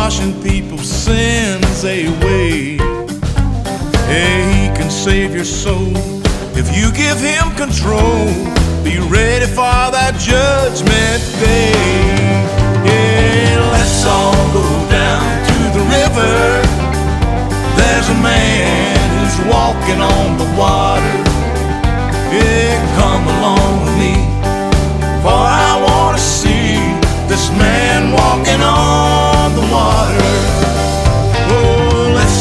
washing people's sins away. Hey, he can save your soul if you give him control. Be ready for that judgment day. Yeah, let's all go down to the river. There's a man who's walking on the water.